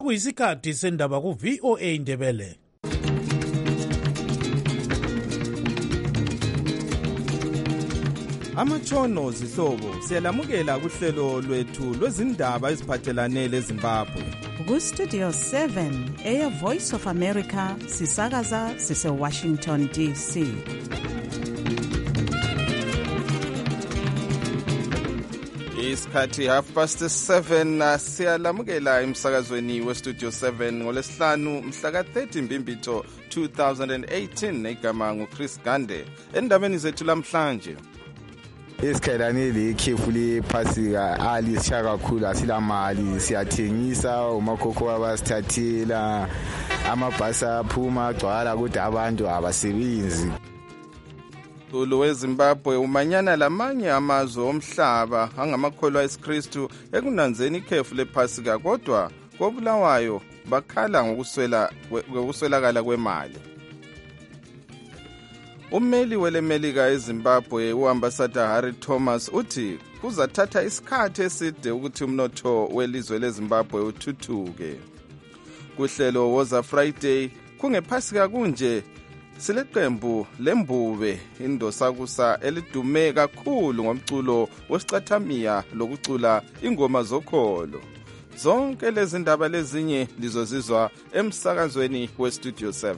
Kuyisikhathi sendaba ku VOA Indebele. Amatshono zihlobo siyalamukela kuhlelo lwethu lwezindaba eziphathelane leZimbabwe. Ku-Studio 7 Air Voice of America sisakaza sise-Washington DC. Isikhathi 7:30 siyalamukela emsakazweni we-Studio 7 ngolesihlanu mhla ka-30 Mbimbitho 2018 negama nguChris Gande. Endabeni zethu lamhlanje, Isikhalanile ikhefu lephasika alisha kakhulu, asilamali, siyathengisa, umakhokho abasithathela, amabhasi aphuma agcwala kodwa abantu abasebenzi. Umqulu weZimbabwe umanyana lamanye amazwe omhlaba angamakholwa esikristu ekunanzeni ikhefu lephasika, kodwa koBulawayo bakhala ngokuswelakala kwemali. Ummeli welemelika eZimbabwe uambassador Harry Thomas uthi kuzathatha isikhathi eside ukuthi umnotho welizwe leZimbabwe uthuthuke. Kuhlelo Woza Friday kungephasika kunje sileqembu lembube indosakusa elidume kakhulu ngomculo wesicathamiya lokucula ingoma zokholo. Zonke lezi ndaba lezinye lizozizwa emsakazweni weStudio 7.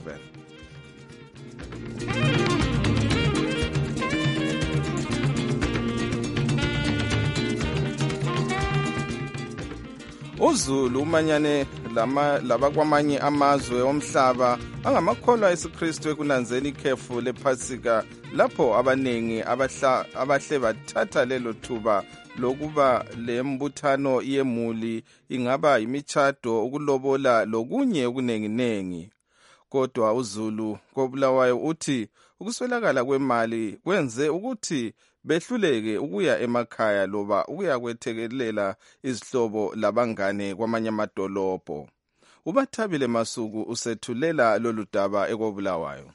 UZulu umanyane labakwamanye amazwe omhlaba angamakholwa esikristu ekunanzeni ikhefu lephasika, lapho abaningi abahle bathatha lelo thuba lokuba lembuthano yemuli, ingaba imitshato, ukulobola lokunye okunenginengi. Kodwa uZulu koBulawayo uthi ukuswelakala kwemali kwenze ukuthi behluleke ukuya emakhaya loba ukuya kwethekelela izihlobo labangane kwamanye amadolobho. UBathabile Masuku usethulela lolu daba ekoBulawayo.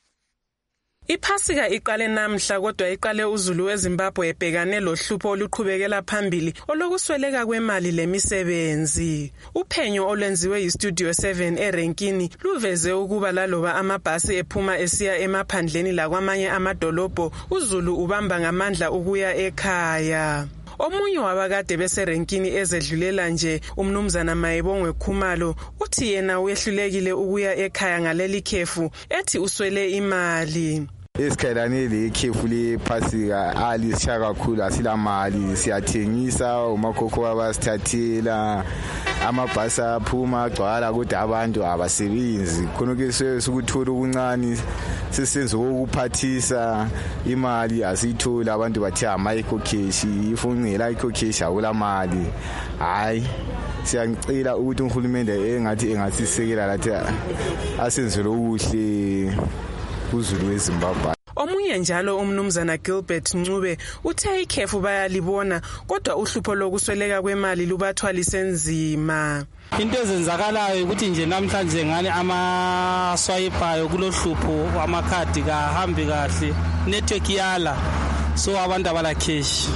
Iphasika iqale namhla, kodwa iqale uZulu weZimbabwe ebhekane lohlupho oluqhubekela phambili olokusweleka kwemali lemisebenzi. Uphenyo olwenziwe yiStudio 7 eRenkini luveze ukuba laloba amabhasi ephuma esiya emaphandleni lakwamanye amadolobho, uZulu ubamba ngamandla ukuya ekhaya. Omunye wabakade beseRenkini ezedlulela nje, umnumzana Mayebongwe Khumalo, uthi yena uyehlulekile ukuya ekhaya ngaleli khefu, ethi uswele imali. Isikhalanile ikhefu lephasika alisha kakhulu, asilamali, siyathengisa, umakhokho abasithathela, amabhasi aphuma agcwala kodwa abantu abasebenzi. Khonke sukuthola okuncane sisenze ukuphathisa imali asiyithola, abantu bathi micro cash, ifungela icro cash awulamali. Hayi, siyangicela ukuthi uhulumende engasisekela lathi asenzele okuhle uZulu weZimbabwe. Omunye njalo umnumzana Gilbert Ncube uthe ikhefu bayalibona, kodwa uhlupho lokusweleka kwemali lubathwalise nzima. Into ezenzakalayo ukuthi nje namhlanje ngane amaswayipayo kulohlupho, amakhadi kahambi kahle, network yala, so abantu abala cash.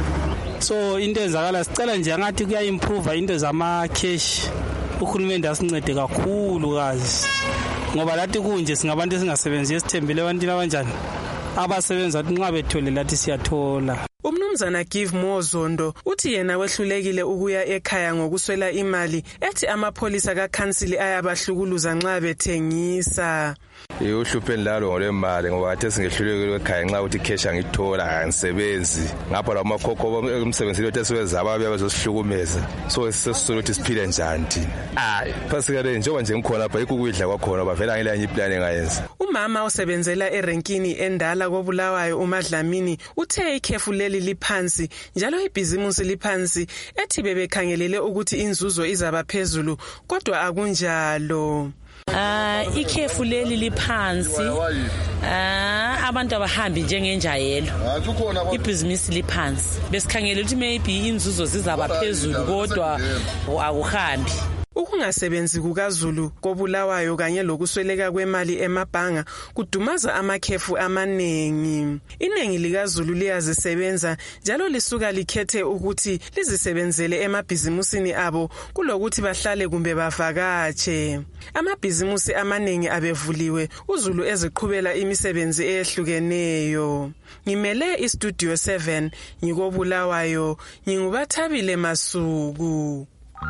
So into ezenzakala sicela nje ngathi kuya improve into zama cash, uhulumende asincede kakhulu kazi, ngoba lathi kunje singabantu esingasebenzi esithembele ebantwini abanjani abasebenza nxa bethole lathi siyathola. Umnumzana Give Mozondo uthi yena wehlulekile ukuya ekhaya ngokuswela imali, ethi amapholisa kaKhansili ayabahlukuluza nxa bethengisa. Uhluphe lalo ngolemali ngoba athe singehlulekile ekhaya nxa uthi cash angithola angisebenzi, ngapha la makhokho umsebenzi lo tesiwenza ababe bazosihlukumeza, so sesisolo ukuthi siphile njani thina. Phasika le njengoba nje ngikhona lapha ikukudla kwakhona bavela ngelenye iplan engayenza. Umama osebenzela eRenkini endala koBulawayo uMadlamini uthe ikhefu leli liphansi njalo ibhizimusi liphansi, ethi bebekhangelele ukuthi inzuzo izaba phezulu, kodwa akunjalo. Ikhefu leli liphansi, abantu abahambi njengenjayelo, ibhizinisi liphansi. Besikhangele ukuthi maybe inzuzo zizaba phezulu, kodwa akuhambi. Ukungasebenzi kukaZulu koBulawayo kanye lokusweleka kwemali emabhanga kudumaza amakhefu amaningi. Iningi likaZulu liyazisebenza njalo lisuka likhethe ukuthi lizisebenzele emabhizimusini abo kulokuthi bahlale kumbe bavakatshe. Amabhizimusi amaningi abevuliwe, uZulu eziqhubela imisebenzi eyehlukeneyo. Ngimele iStudio 7 ngikoBulawayo, nginguBathabile Masuku.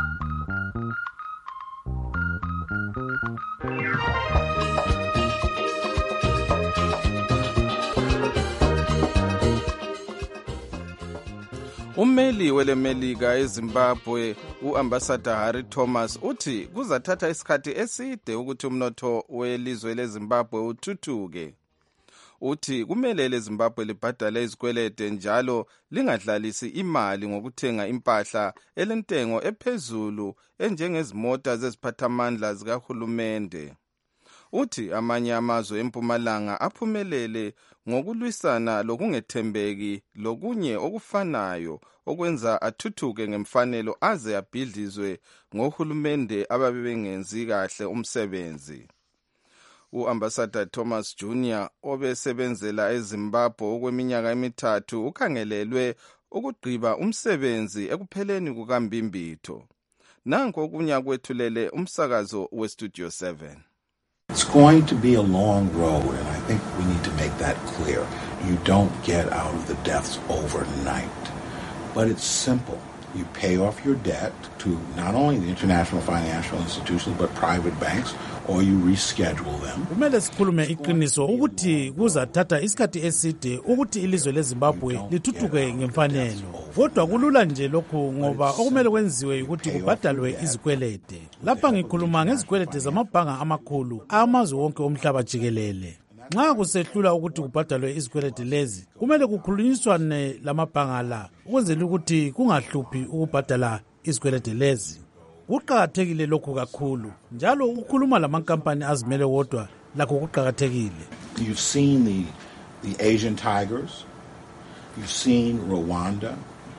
Ummeli welemelika eZimbabwe uAmbassador Harry Thomas uthi kuzathatha isikhathi eside ukuthi umnotho welizwe leZimbabwe uthuthuke. Uthi kumele leZimbabwe libhadale izikwelede njalo lingadlalisi imali ngokuthenga impahla elentengo ephezulu enjengezimota zeziphathamandla zikahulumende. Uthi amanye amazwe empumalanga aphumelele ngokulwisana lokungethembeki lokunye okufanayo okwenza athuthuke ngemfanelo aze abhidlizwe ngohulumende ababengenzi kahle umsebenzi. uAmbassador Thomas Jr. obesebenzela eZimbabwe okweminyaka emithathu ukhangelelwe ukugqiba umsebenzi ekupheleni kukaMbimbitho. Nanku okunya kwethulele umsakazo weStudio 7. It's going to be a long road, and I think we need to make that clear. You don't get out of the deaths overnight, but it's simple. You pay off your debt to not only the international financial institutions, but private banks, or you reschedule them. Kumele sikhulume iqiniso ukuthi kuzathatha isikhathi eside ukuthi ilizwe leZimbabwe lithuthuke ngemfanelo. Kodwa kulula nje lokho ngoba okumele kwenziwe ukuthi kubhadalwe izikwelede. Lapha ngikhuluma ngezikwelede zamabhanga amakhulu amazwe wonke omhlaba jikelele. Nxa kusehlula ukuthi kubhadalwe izikwelede lezi, kumele kukhulunyiswane lamabhanga la ukwenzela ukuthi kungahluphi ukubhadala izikwelede lezi. Kuqakathekile lokho kakhulu njalo ukukhuluma lamankampani azimele wodwa lakho kuqakathekile. You've seen the Asian tigers, you've seen Rwanda,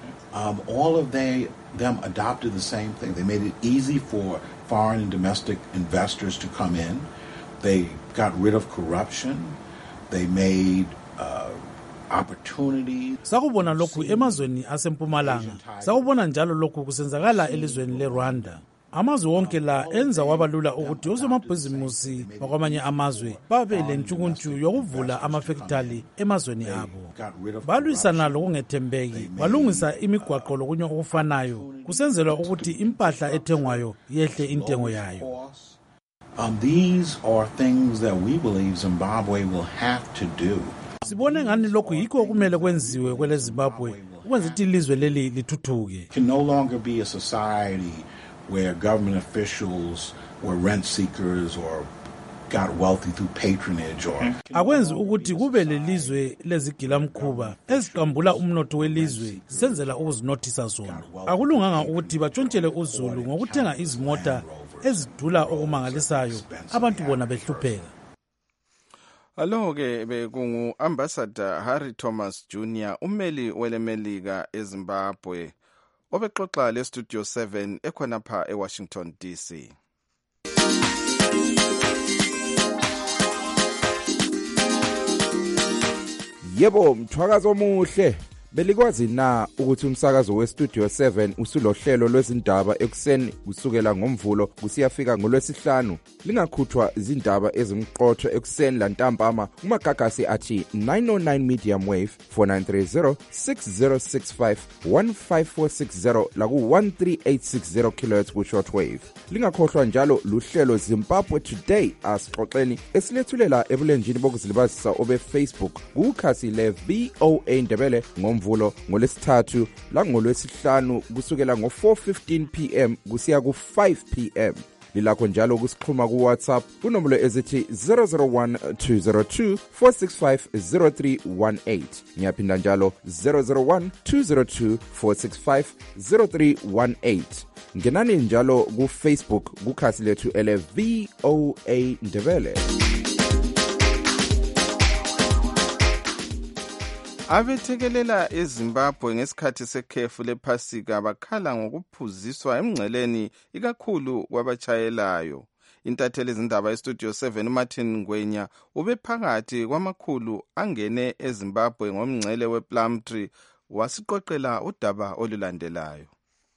all of them adopted the same thing. They made it easy for foreign and domestic investors to come in. They got rid of corruption. They made opportunities. Sakubona lokhu emazweni asempumalanga. Sakubona njalo lokhu kusenzakala elizweni leRwanda. Amazwe wonke la enza wabalula ukuthi osomabhizimusi bakwamanye amazwe babe lentshukuntshu yokuvula amafactory emazweni abo. Balwisana lokungethembeki, balungisa imigwaqo lokunye okufanayo. Kusenzelwa ukuthi impahla ethengwayo yehle intengo yayo. These are things that we believe Zimbabwe will have to do. Sibone ngani lokhu yikho okumele kwenziwe kwele Zimbabwe ukwenza ukuthi ilizwe leli lithuthuke. Can no longer be a society where government officials were rent seekers or got wealthy through patronage or akwenzi ukuthi kube lelizwe lezigilamkhuba eziqambula umnotho welizwe senzela ukuzinothisa zona. Akulunganga ukuthi batshontshele uZulu ngokuthenga izimota ezidula okumangalisayo abantu bona behlupheka. Alo-ke bekungu-Ambassador Harry Thomas Jr. ummeli welemelika eZimbabwe obexoxa leStudio 7 ekhonapha eWashington DC. Yebo, mthwakazo omuhle. Belikwazi na ukuthi umsakazo weStudio 7 usulohlelo lwezindaba ekuseni kusukela ngomvulo kusiyafika ngolwesihlanu. Lingakhuthwa izindaba ezimqotho ekuseni lantambama umagagasi athi 909 medium wave 4930 6065 15460 laku 13860 kHz ku shortwave. Lingakhohlwa njalo luhlelo Zimbabwe Today asixoxeni esilethulela ebulenjini bokuzilibazisa obe Facebook kukhasi le VOA Ndebele ngomvulo ngolesithathu la ngolwesihlanu kusukela ngo4:15 PM kusiya ku5 PM. Lilakho njalo kusixhuma ku WhatsApp kunombolo ezithi 001-202-465-0318. Ngiyaphinda njalo 001-202-465-0318. Ngenani njalo ku Facebook kukhasi lethu ele VOA Ndebele. Abethekelela eZimbabwe ngesikhathi sekhefu lephasika bakhala ngokuphuziswa emngceleni ikakhulu kwabachayelayo. Intatheli izindaba eStudio 7 uMartin Ngwenya ubephakathi kwamakhulu angene eZimbabwe ngomngcele wePlumtree wasiqoqela udaba olulandelayo.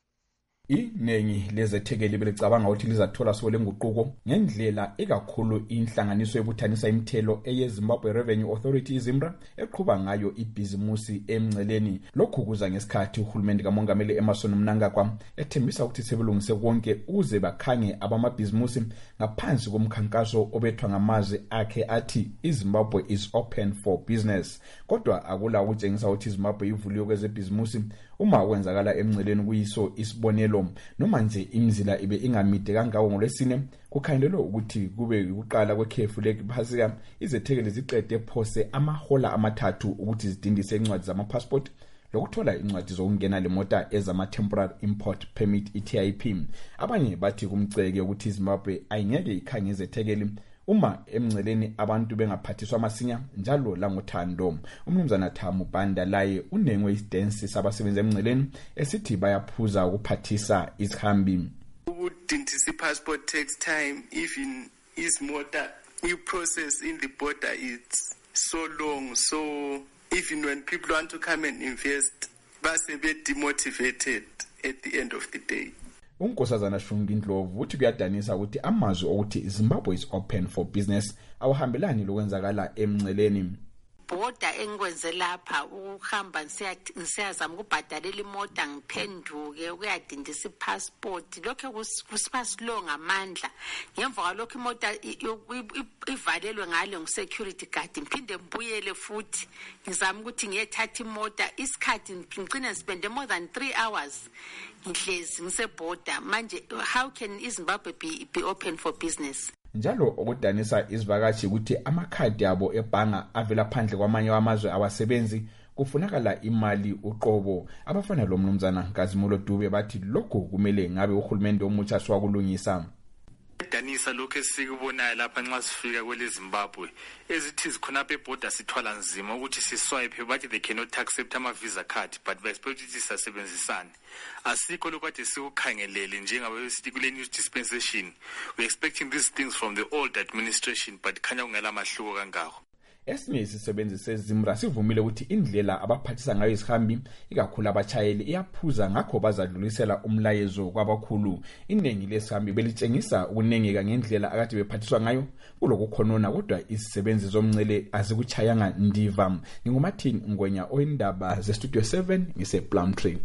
Iningi lezethekeli belicabanga ukuthi lizathola sole nguquko ngendlela ikakhulu inhlanganiso ebuthanisa imithelo eyeZimbabwe Revenue Authority iZimbra eqhuba ngayo ibhizimusi emngceleni. Lokhu kuza ngesikhathi uhulumeni kamongameli Emmerson Mnangagwa ethembisa ukuthi sebelungise konke ukuze bakhange abamabhizimusi ngaphansi komkhankaso obethwa ngamazwi akhe athi iZimbabwe is open for business. Kodwa akula ukutshengisa ukuthi iZimbabwe ivuliwe kwezebhizimusi uma kwenzakala emngceleni kuyiso isibonelo noma nje imizila ibe ingamide kangawo ngolwesine kukhangelelwe ukuthi kube ukuqala kwekhefu lephasika izethekeli ziqede phose amahola amathathu ukuthi zidindise incwadi zamapassport lokuthola incwadi zokungena lemota ezama temporary import permit iTIP. Abanye bathi kumceke ukuthi iZimbabwe ayingeke ikhange izethekeli uma emngceleni abantu bengaphathiswa amasinya njalo langothando. Umnumzana Thamu Banda laye unengwe isidensi sabasebenza emngceleni esithi bayaphuza ukuphathisa izihambi. Ukudindisa passport takes time, even izimota process in the border is so long, so even when people want to come and invest base be demotivated at the end of the day. Unkosazana Shungi Ndlovu uthi kuyadanisa ukuthi amazwi okuthi Zimbabwe is open for business awahambelani lokwenzakala emngceleni. Border engikwenze lapha ukuhamba ngisiyazama ukubhadalela imoto ngiphenduke ukuyadindisa ipassport lokho kusiba slow ngamandla ngemva kwalokho imoto ivalelwe ngale ngu-security guard ngiphinde mbuyele futhi ngizama ukuthi ngiyethatha imoto isikhathi ngicine spende more than 3 hours ngihlezi ngiseborder. Manje how can iZimbabwe be open for business? Njalo okudanisa izivakashi ukuthi amakhadi abo ebhanga avela phandle kwamanye amazwe awasebenzi kufunakala imali uqobo. Abafana lo mnumzana Nkazimulo Dube bathi lokho kumele ngabe uhulumende omutsha swakulungisa. Danisa lokho esikubonayo lapha nxa sifika kwele Zimbabwe ezithi zikhonapha eborder sithwala nzima ukuthi siswipe bathi they cannot accept ama visa card but we expect ukuthi sisebenzisane. Asikho lokho kade sikukhangelele njengabe sithi kule new dispensation we expecting these things from the old administration but khanya ungela mahluko kangako. Esinye isisebenzi seZimbra sivumile ukuthi indlela abaphathisa ngayo izihambi ikakhulu abachayeli iyaphuza ngakho bazadlulisela umlayezo kwabakhulu. Iningi lesihambi belitshengisa ukunengeka ngendlela akade bephathiswa ngayo kulokukhonona kodwa izisebenzi zomngcele azikuchayanga ndiva. NginguMartin Ngwenya oyindaba zeStudio 7 ngisePlumtree.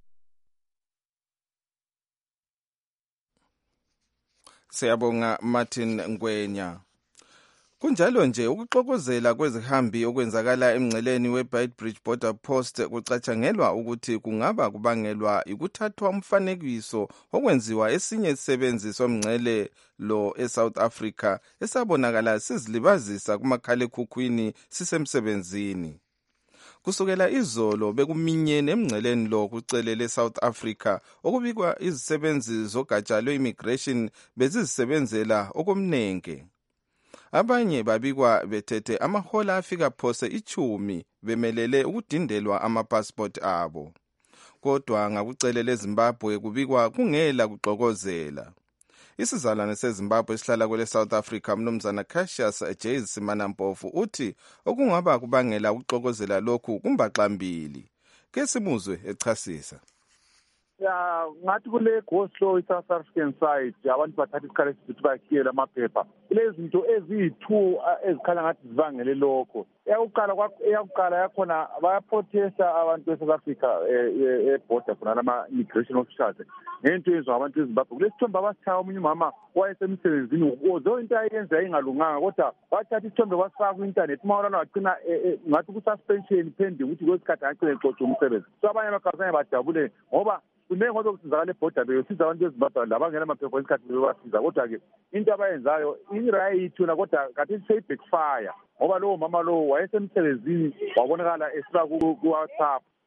Siyabonga Martin Ngwenya. Kunjalo nje ukuxokozela kwezihambi okwenzakala emngceleni weBeitbridge Border Post kucatshangelwa ukuthi kungaba kubangelwa ukuthathwa umfanekiso okwenziwa esinye isisebenzi somngcele lo eSouth Africa esabonakala sizilibazisa kumakhalekhukhwini sisemsebenzini. Kusukela izolo bekuminyene emngceleni lo kucelele South Africa okubikwa izisebenzi zogatsha lwe-immigration bezizisebenzela okomnenge. Abanye babikwa bethethe amahola afika phose 10 bemelele ukudindelwa amapassport abo. Kodwa ngakucelele eZimbabwe kubikwa kungela kuxokozela. Isizalwane seZimbabwe esihlala kwele South Africa mnumzana Cassius J. Simanampofu uthi okungaba kubangela ukuxokozela lokhu kumbaxambili. Ke simuzwe echasisa. Ya ngathi kule goslo iSouth African side abantu bathatha isikhathi esithi bakhiyela amaphepha lezi zinto ezi2 ezikhala ngathi zivangele lokho eyakuqala yakhona bayaprotesta abantu eSouth Africa eborder khona ama immigration officials ngento yenziwa abantu eZimbabwe kulesithombe abasithaya omunye umama wayesemsebenzini ozo into ayenza ingalunganga kodwa bathatha isithombe wasifaka ku-internet mawona wagcina ngathi ku-suspension pending ukuthi kwesikhathi agcine exoxa umsebenzi so abanye abakazanye bajabule ngoba kunenge ngoba kusizakala eborder beyosiza abantu eZimbabwe labangena amaphepha esikhathi bebasiza kodwa-ke into abayenzayo i-right yona kodwa kathi seyi-backfire ngoba lowo mama lowo wayesemsebenzini wabonakala esifaka ku-WhatsApp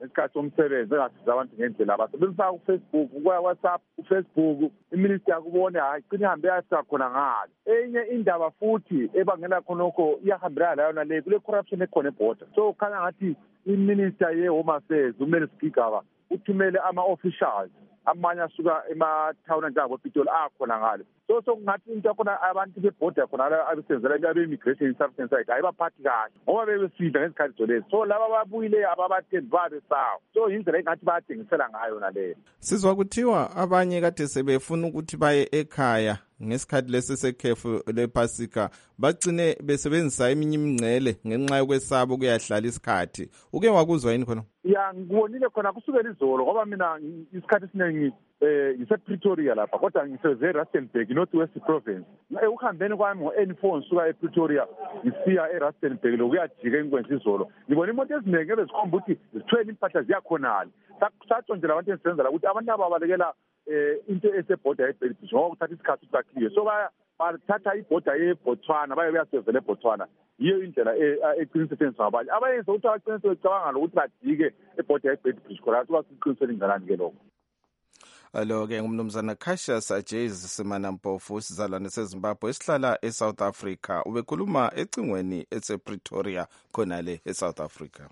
ngesikhathi somsebenzi engasiza abantu ngendlela abasebenzisa uFacebook, WhatsApp, uFacebook, iminister yakubone hayi cina ihambe yasa khona ngalo. Enye indaba futhi ebangela khonokho iyahambelana layo nale kule corruption ekhona eborder. So khanya ngathi iminister ye-Home Affairs uMeli Sigigaba uthumele ama-officials amanye asuka emathawuni njengabo-Pitoli akhona ngalo. So kungathi into yakhona abantu bebhoda khona abasebenzela abe-immigration services side ayibaphathi kahle ngoba bebefida ngezikhathi zolezi. So laba babuyileyo ababathembi babesawo. So yindlela engathi bayadengisela ngayo naleyo. Sizwa kuthiwa abanye kade sebefuna ukuthi baye ekhaya ngesikhathi lesi sekhefu lePasika bagcine besebenzisa eminye imingcele ngenxa yokwesaba ukuyahlala isikhathi. Uke wakuzwa yini khona? Ya ngibonile khona kusukela izolo ngoba mina isikhathi esiningi ngise-Pretoria lapha kodwa ngiseze eRustenburg North West Province. Ukuhambeni kwami ngo-N4 ngisuka ePretoria ngisiya eRustenburg lokuyajika engikwenza izolo. Ngibona imoto eziningi ebezikhomba ukuthi zithwele impahla ziyakhonala. Satshontshela abantu engisebenzela ukuthi abantu ababalekela into esebhoda yeBelgium ngoba kuthatha isikhathi sakhiwe. So bathatha ibhoda yeBotswana bayasevela eBotswana. Yiyo indlela eqinisekiswa ngabanye. Abayenza ukuthi abaqinise becabanga ukuthi bajike ebhoda yeBelgium khona basiqinisele ingalani ke lokho. Alo-ke ngumnumzana Cassius Ajays Simanampofu isizalwane seZimbabwe esihlala eSouth Africa ubekhuluma ecingweni esePretoria khonale eSouth Africa.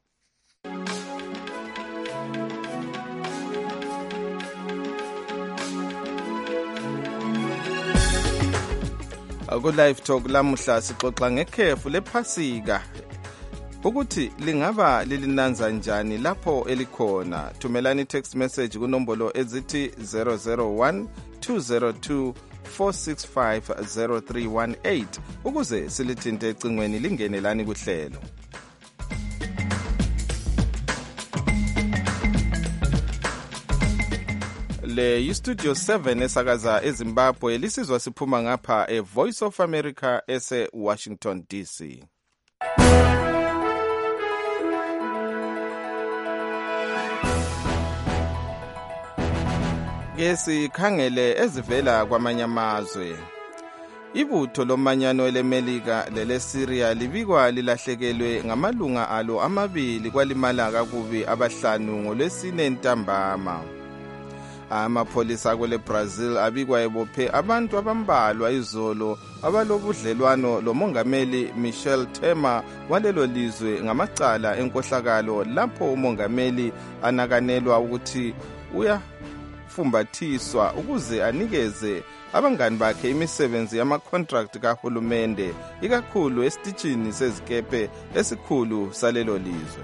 Ku-Live Talk lamuhla sixoxa ngekhefu lePhasika ukuthi lingaba lilinanza njani lapho elikhona. Thumelani text message kunombolo ezithi 001 202 465 0318 ukuze silithinte ecingweni lingenelani kuhlelo. Le Studio 7 esakaza eZimbabwe lisizwa siphuma ngapha eVoice of America ese Washington DC. Sikhangele ezivela kwamanye amazwe. Ibutho lomanyano elemelika leleSyria libikwa lilahlekelwe ngamalunga alo amabili kwalimala kakubi abahlanu ngolwesine ntambama. Amapholisa kwele Brazil abikwa ebophe abantu abambalwa izolo abalobudlelwano lomongameli Michel Temer walelo lizwe ngamacala enkohlakalo lapho umongameli anakanelwa ukuthi uyafumbathiswa ukuze anikeze abangani bakhe imisebenzi yama-contract kahulumende ikakhulu esitishini sezikepe esikhulu salelo lizwe.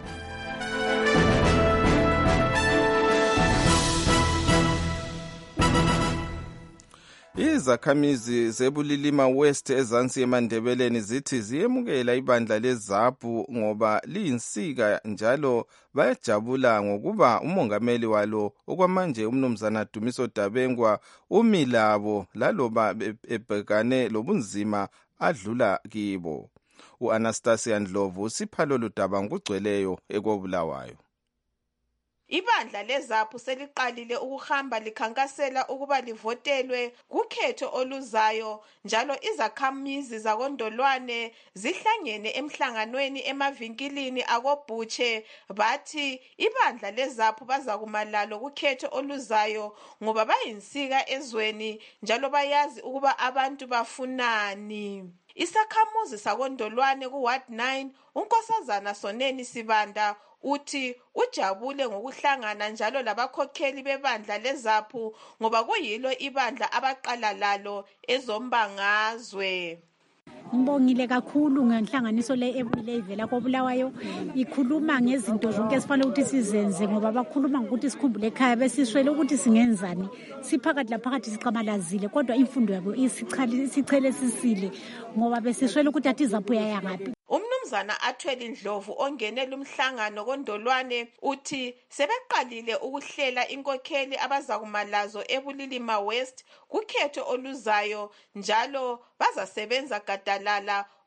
Izakhamizi zeBulilima West ezansi eMandebeleni zithi ziyemukela ibandla leZAPU ngoba liyinsika njalo bayajabula ngokuba umongameli walo okwamanje umnumzana Dumiso Dabengwa umilabo laloba ebhekane lobunzima adlula kibo. U-Anastasia Ndlovu siphalo ludaba ngugcweleyo ekobulawayo. Ibandla leZAPU seliqalile ukuhamba likhankasela ukuba livotelwe kukhetho oluzayo njalo izakhamizi zakondolwane zihlangene emhlanganweni emavinkilini akoBhutshe bathi ibandla leZAPU bazakuma lalo kukhetho oluzayo ngoba bayinsika ezweni njalo bayazi ukuba abantu bafunani. Isakhamuzi sakondolwane kuWard 9 unkosazana Soneni Sibanda uthi ujabule ngokuhlangana njalo labakhokheli bebandla leZAPU ngoba kuyilo ibandla abaqala lalo ezombangazwe. Ngibongile kakhulu ngenhlanganiso le ebuyile ivela koBulawayo ikhuluma ngezinto zonke esifanele ukuthi sizenze ngoba bakhuluma ngokuthi sikhumbule ekhaya besiswele ukuthi singenzani siphakathi laphakathi sicamalazile kodwa imfundo yabo isichele sisile ngoba besiswele ukuthi athi iZAPU yaya ngaphi. Umnumzana Athweli Ndlovu ongene lumhlangano kondolwane uthi sebeqalile ukuhlela inkokheli abazakuma lazo eBulilima West kukhetho oluzayo njalo bazasebenza gadalala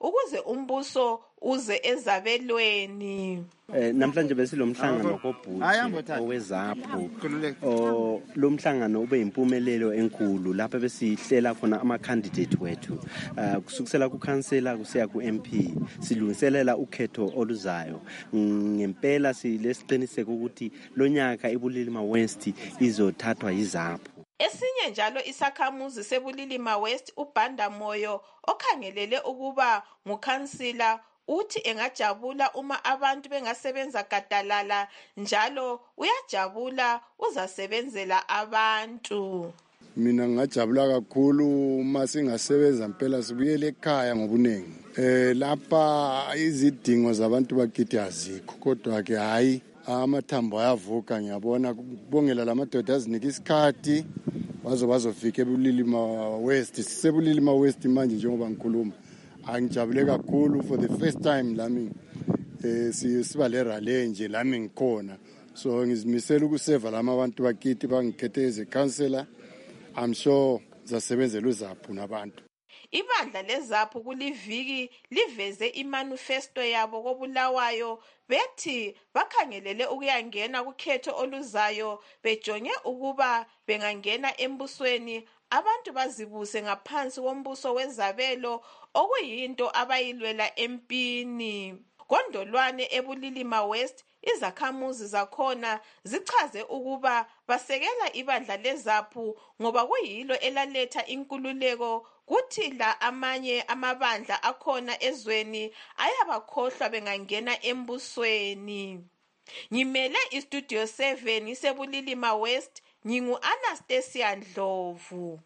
ukuze umbuso uze ezabelweni. Namhlanje besilomhlangano kobhuti owezapho. Lo mhlangano ube impumelelo enkulu lapha besihlela khona ama candidate wethu. Kusukisela ku councillor kusiya ku MP. Silungiselela ukhetho oluzayo. Ngempela silesiqiniseko ukuthi lonyaka eBulilima West izothathwa yizapho. Esinye njalo isakhamuzi seBulilima West uBhanda Moyo okhangelele ukuba ngukhansila uthi engajabula uma abantu bengasebenza gadalala njalo uyajabula uzasebenzela abantu. Mina ngajabula kakhulu uma singasebenza impela sibuyele ekhaya ngobunengi. Lapha izidingo zabantu bakithi azikho kodwa ke hayi amathambo ayavuka ngiyabona kubongela lamadoda azinika isikhathi bazofika eBulilima West. Sisebulilima West manje njengoba ngikhuluma. Angijabule kakhulu for the first time lami siba le rally nje lami ngikhona. So ngizimisela ukuseva lama abantu bakithi bangikhethe as a councillor. I'm sure zasebenzela uzaphu nabantu. Ibandla lezaphu kuliviki liveze imanifesto yabo koBulawayo bethi bakhangelele ukuyangena kukhetho oluzayo bejonge ukuba bengangena embusweni abantu bazibuse ngaphansi kombuso wezabelo okuyinto abayilwela empini. Kondolwane eBulilima West izakhamuzi zakhona zichaze ukuba basekela ibandla lezaphu ngoba kuyilo elaletha inkululeko kuthi la amanye amabandla akhona ezweni ayabakhohlwa bengangena embusweni. Ngimele iStudio 7 iseBulilima West, ngingu Anastasia Ndlovu.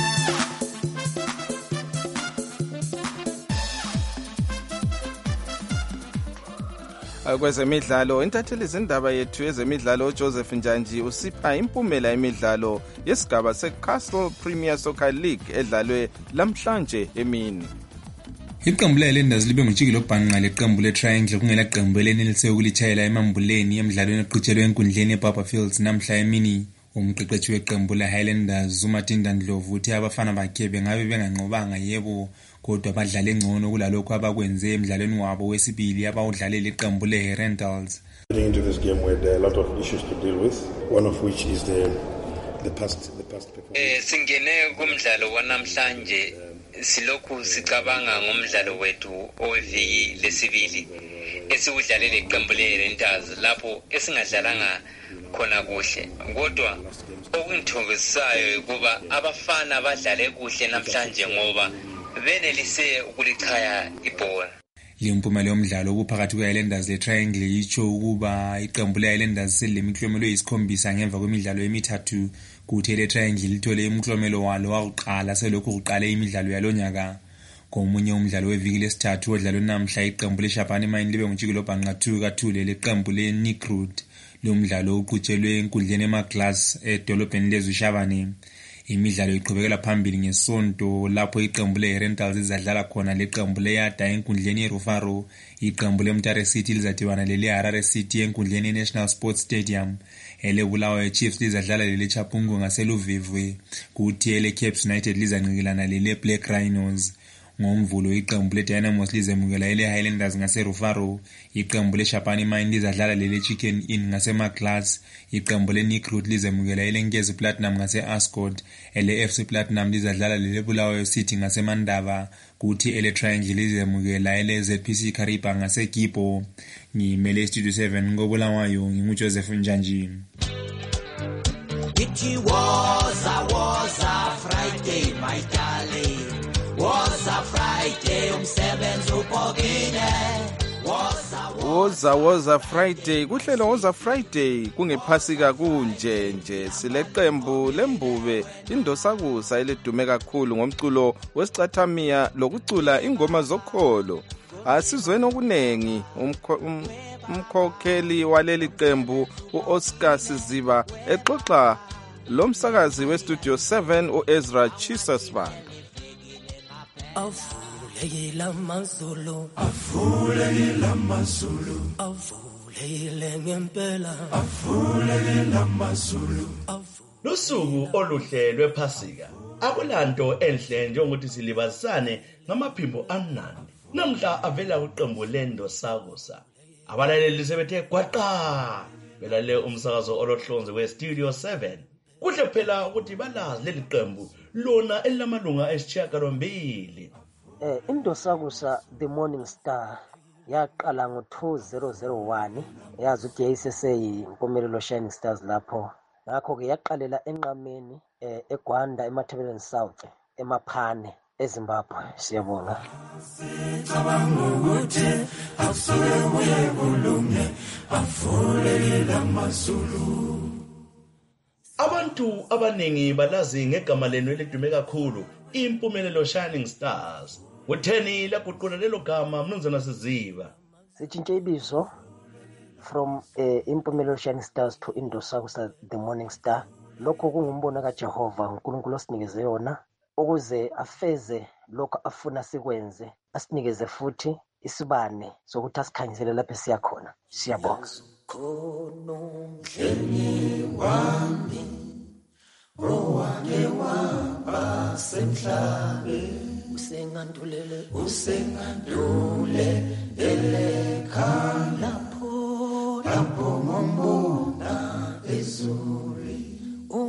Kwezemidlalo intatheli izindaba yethu yezemidlalo uJoseph Njanji usipha impumela yemidlalo yesigaba seCastle Premier Soccer League edlalwe lamhlanje emini. Iqembu leLenders libe ngujikelo bhanqa leqembu leTriangle kungela qembu elenelise ukulitshayela emambuleni emidlalweni eqhutshelwe enkundleni eBarber Fields namhla emini. Umqeqeshi weqembu leHighlanders uMatinda Ndlovu uthi abafana bakhe bengabe benganqobanga yebo kodwa badlale ngcono kulalokho abakwenze emidlalweni wabo wesibili abawudlalela iqembu leRentals. Into this game where there are a lot of issues to deal with, one of which is the past performance. Singene kumdlalo wanamhlanje silokhu sicabanga ngomdlalo wethu oweviki lesibili esiwudlalele iqembu leRentals lapho esingadlalanga khona kuhle kodwa okungithokozisayo ukuba abafana badlale kuhle namhlanje ngoba benelise ukulichaya ibhola. Limpumela yomdlalo obuphakathi kweHighlanders leTriangle yicho ukuba iqembu leHighlanders selemiklomelo eyisikhombisa ngemva kwemidlalo emithathu kuthi leTriangle lithole umklomelo walo wakuqala selokhu kuqale imidlalo yalonyaka. Komunye umdlalo weviki lesithathu odlalwe namhla iqembu leShapani Mine libe ngujikelo bhanqa 2-2 leqembu leNikrud. Lo mdlalo uqhutshelwe enkundleni eMaglass edolobheni leZushavane. Imidlalo iqhubekela phambili ngesonto lapho iqembu leRentals izadlala khona leqembu leYada enkundleni yeRufaro. Iqembu leMtare City lizadibana leHarare City enkundleni yeNational Sports Stadium. eleBulawayo Chiefs lizadlala leChapungu ngaseluvivwe kuthi eleCapes United lizanqikelana leBlack Rhinos. Ngomvulo iqembu leDynamos lizemukela leHighlanders ngaseRufaro. Iqembu leShapani Mine lizadlala leChicken Inn ngaseMaglass. Iqembu leNikrud lizemukela leNkezi Platinum ngaseAscot. LeFC Platinum lizadlala leBulawayo City ngaseMandava. Kuthi eleTriangle lizemukela leZPC Kariba ngaseGibo. Ngimele iStudio 7 ngoBulawayo nginguJoseph Njanji. It was a Friday, my darling. Was a Friday, umsebenzi upokile. Was a Friday, kuhlelo was a Friday, kungephasika kunje nje sileqembu lembube indosakusa elidume kakhulu ngomculo wesicathamiya lokucula ingoma zokholo. Asizweni okunengi umkhokheli waleli qembu uOscar Siziba exoxa lomsakazi weStudio 7 uEzra Chisasvan. Avulekile amazulu, avulekile amazulu, avulekile ngempela, avulekile amazulu. Lusuku oluhle lwePhasika akulanto enhle njengokuthi silibazisane ngamaphimbo amnandi namhla avela uqembu leNdosakusa. Abalaleli sebethe gwaqa belale umsakazo olohlonze weStudio 7. Kuhle phela ukuthi balazi leli qembu lona elilamalunga esishiyagalombili. Indosakusa The Morning Star yaqala ngo-2001 yazi ukuthi yayiseseyimpumelelo Shining Stars lapho. Ngakho-ke yaqalela enqameni eGwanda eMatabeleland South eMaphane eZimbabwe. Siyabonga. Abantu abaningi balazi ngegama lenu elidume kakhulu impumelelo Shining Stars. Utheni laguqula lelo gama mnumzana Siziba? Sitshintshe ibizo from impumelelo Shining Stars to Indosakusa The Morning Star. Lokho kungumbono kaJehova uNkulunkulu osinikeze yona ukuze afeze lokho afuna sikwenze, asinikeze futhi isibane sokuthi asikhanyisele lapho siya khona. Siyabonga. Owake wamba semhlabe usengandulele elekhala lapho ngombona ezuri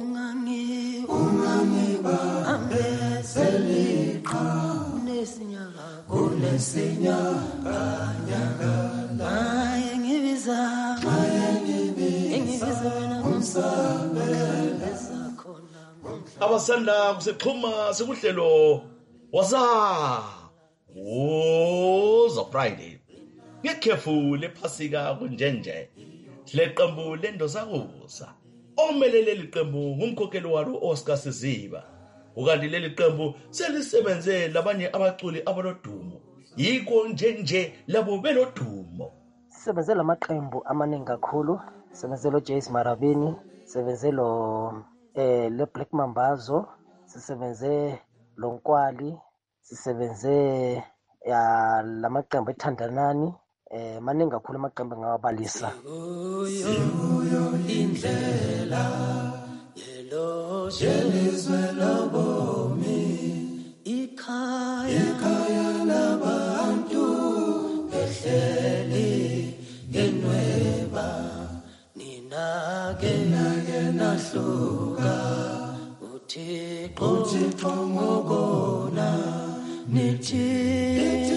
ungangiba ambezeliqa kunesinyaka naye ngibiza wena kumsabeleza. Abasanda kusexhuma sekuhlelo waza Woza Friday ngekhefu lephasika kunjenje leqembu leNdosakusa omelele liqembu ngumkhokheli walo Oscar Siziba. Ukanti leli qembu selisebenze labanye abaculi abalodumo yiko nje labo belodumo. Sisebenze lamaqembu amaningi kakhulu. Sisebenze lo Jace Marabini, sisebenze lo le Black Mambazo, sisebenze lo Nkwali, sisebenze lamaqembu eThandanani, maningi kakhulu amaqembu ngawabalisa. Indlela yelo jelizwe lobomi ikhaya labantu behleli genweba nake nahluka uThixo ngokona nithi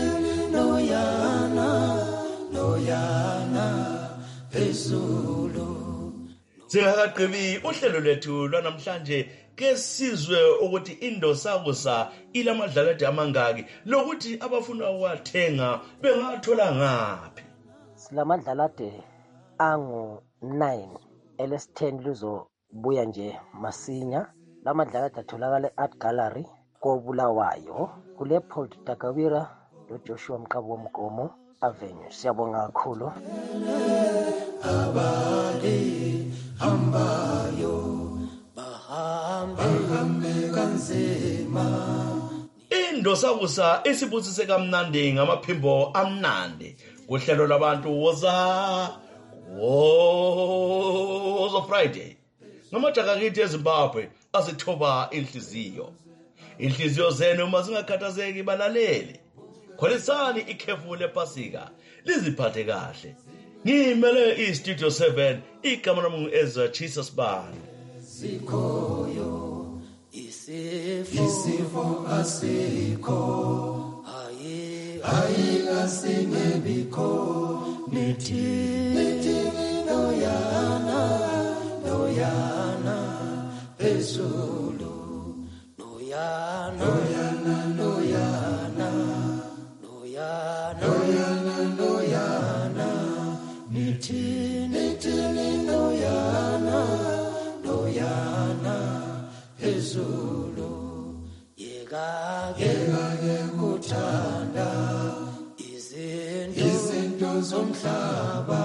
noyana phezulu. Singakaqhibi uhlelo lethu lwanamhlanje ke sizwe ukuthi Indosakusa ilamadlalade amangaki lokuthi abafuna ukwathenga bengathola ngaphi. Silamadlalade angu-9 elesi-10 luzobuya nje masinya. Lamadlalade atholakala e-Art Gallery koBulawayo kule Paul Takawira loJoshua Mqabu Mgomo Avenue. Siyabonga kakhulu. Abali hambayo bahambe kanzima. Indosakusa isibusise kamnandi ngamaphimbo amnandi kuhlelo labantu woza Friday. Ngamajakakhithi eZimbabwe asithoba inhliziyo zenu masingakhathazeki balaleli. Kholisani ikhefu lephasika liziphathe kahle. Ngimele iStudio 7 igama lami ngu-Ezra Jesus Bani. Sikhoyo isifo asikho asingebikho nithi noyana phezulu noyana nithi noyana phezulu yekake kuthanda izinto zomhlaba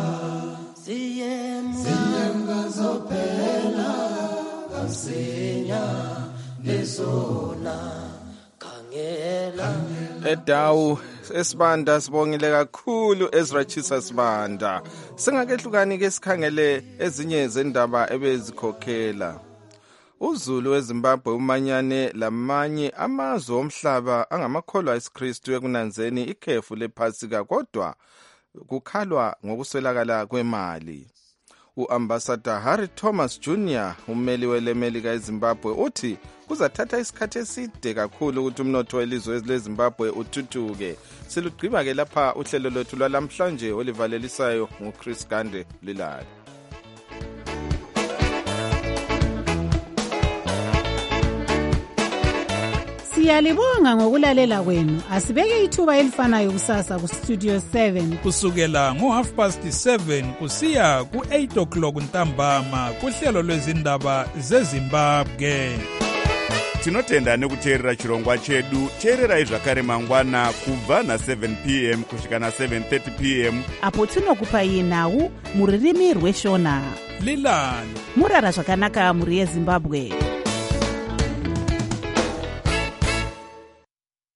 ziyemka zophela kamsinya nezona khangela edawu esibanda sibongile kakhulu Ezra Chisa Sibanda. Singakehlukani ke sikhangele ezinye zendaba ebezikhokhela. uZulu weZimbabwe umanyane lamanye amazwe omhlaba angamakholwa esiKristu ekunanzeni ikhefu lePhasika kodwa kukhalwa ngokuswelakala kwemali. U-Ambassador Harry Thomas Jr. ummeli welemelika eZimbabwe uthi kuzathatha isikhathi eside kakhulu ukuthi umnotho welizwe leZimbabwe uthuthuke. Silugqiba-ke lapha uhlelo lwethu lwalamhlanje olivalelisayo nguChris Gande Lilala. Siyalibonga ngokulalela kwenu. Asibeke ithuba elifanayo kusasa ku Studio 7 kusukela ngo7:30 kusiya ku8 o'clock ntambama kuhlelo lwezindaba zeZimbabwe. Tinotenda nekuteerera chirongwa chedu. Teererai zvakare mangwana kubva na7 p.m. kusvika na7:30 p.m. apo tinokupai nhau muririmi rweshona. Lilani murara zvakanaka muri yeZimbabwe.